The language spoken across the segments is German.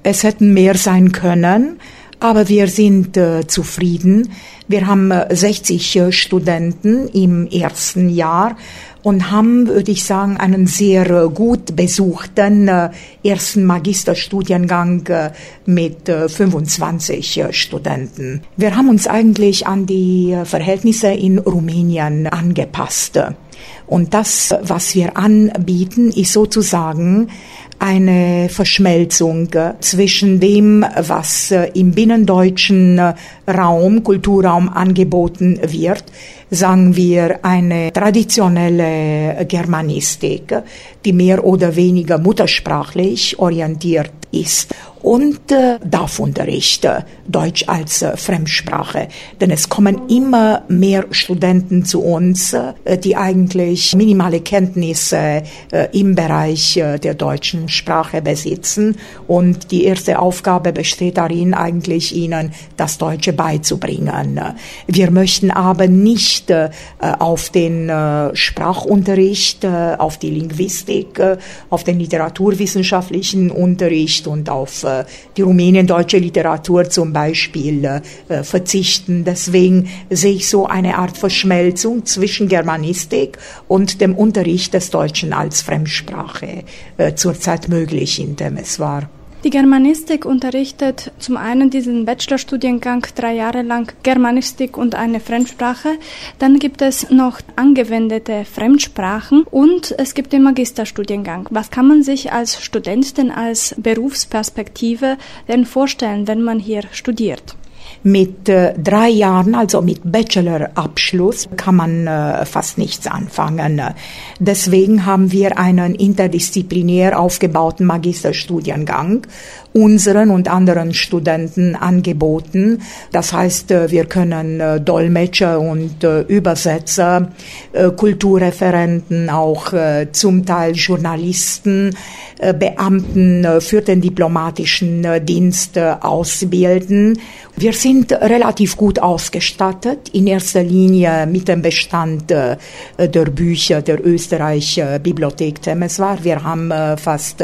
Es hätten mehr sein können, aber wir sind zufrieden. Wir haben 60 Studenten im ersten Jahr und haben, würde ich sagen, einen sehr gut besuchten ersten Magisterstudiengang mit 25 Studenten. Wir haben uns eigentlich an die Verhältnisse in Rumänien angepasst. Und das, was wir anbieten, ist sozusagen eine Verschmelzung zwischen dem, was im binnendeutschen Raum, Kulturraum angeboten wird, sagen wir eine traditionelle Germanistik, die mehr oder weniger muttersprachlich orientiert ist, und DAF-Unterricht, Deutsch als Fremdsprache. Denn es kommen immer mehr Studenten zu uns, die eigentlich minimale Kenntnisse im Bereich der deutschen Sprache besitzen. Und die erste Aufgabe besteht darin, eigentlich ihnen das Deutsche beizubringen. Wir möchten aber nicht auf den Sprachunterricht, auf die Linguistik, auf den literaturwissenschaftlichen Unterricht und auf die rumäniendeutsche Literatur zum Beispiel verzichten. Deswegen sehe ich so eine Art Verschmelzung zwischen Germanistik und dem Unterricht des Deutschen als Fremdsprache zurzeit möglich in Temeswar. Die Germanistik unterrichtet zum einen diesen Bachelorstudiengang 3 Jahre lang Germanistik und eine Fremdsprache. Dann gibt es noch angewendete Fremdsprachen und es gibt den Magisterstudiengang. Was kann man sich als Student denn als Berufsperspektive denn vorstellen, wenn man hier studiert? Mit 3 Jahren, also mit Bachelorabschluss, kann man fast nichts anfangen. Deswegen haben wir einen interdisziplinär aufgebauten Magisterstudiengang unseren und anderen Studenten angeboten. Das heißt, wir können Dolmetscher und Übersetzer, Kulturreferenten, auch zum Teil Journalisten, Beamten für den diplomatischen Dienst ausbilden. Wir sind relativ gut ausgestattet, in erster Linie mit dem Bestand der Bücher der Österreich Bibliothek Temeswar. Wir haben fast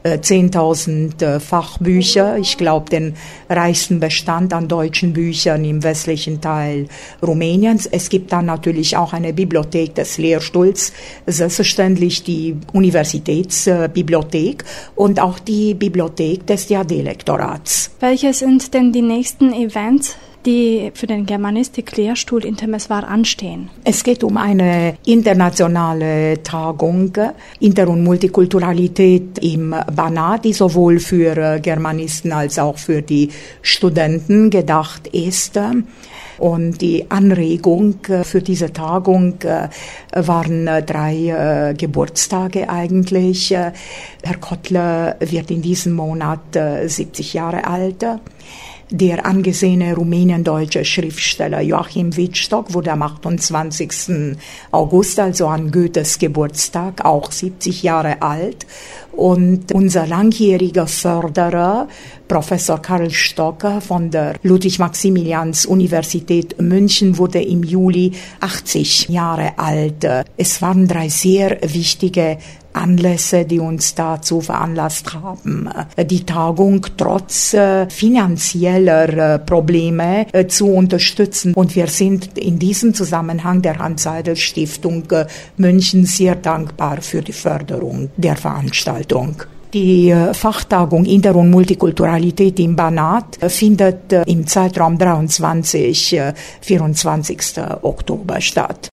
10.000 Fachbücher. Ich glaube, den reichsten Bestand an deutschen Büchern im westlichen Teil Rumäniens. Es gibt dann natürlich auch eine Bibliothek des Lehrstuhls, selbstverständlich die Universitätsbibliothek und auch die Bibliothek des Diadelektorats. Welche sind denn die nächsten Events, die für den Germanistik-Lehrstuhl in Temeswar anstehen? Es geht um eine internationale Tagung, Inter- und Multikulturalität im Banat, die sowohl für Germanisten als auch für die Studenten gedacht ist. Und die Anregung für diese Tagung waren 3 Geburtstage eigentlich. Herr Kotler wird in diesem Monat 70 Jahre alt. Der angesehene rumäniendeutsche Schriftsteller Joachim Wittstock wurde am 28. August, also an Goethes Geburtstag, auch 70 Jahre alt. Und unser langjähriger Förderer, Professor Karl Stocker von der Ludwig-Maximilians-Universität München, wurde im Juli 80 Jahre alt. Es waren 3 sehr wichtige Anlässe, die uns dazu veranlasst haben, die Tagung trotz finanzieller Probleme zu unterstützen. Und wir sind in diesem Zusammenhang der Hans-Seidel-Stiftung München sehr dankbar für die Förderung der Veranstaltung. Die Fachtagung Inter- und Multikulturalität im Banat findet im Zeitraum 23-24. Oktober statt.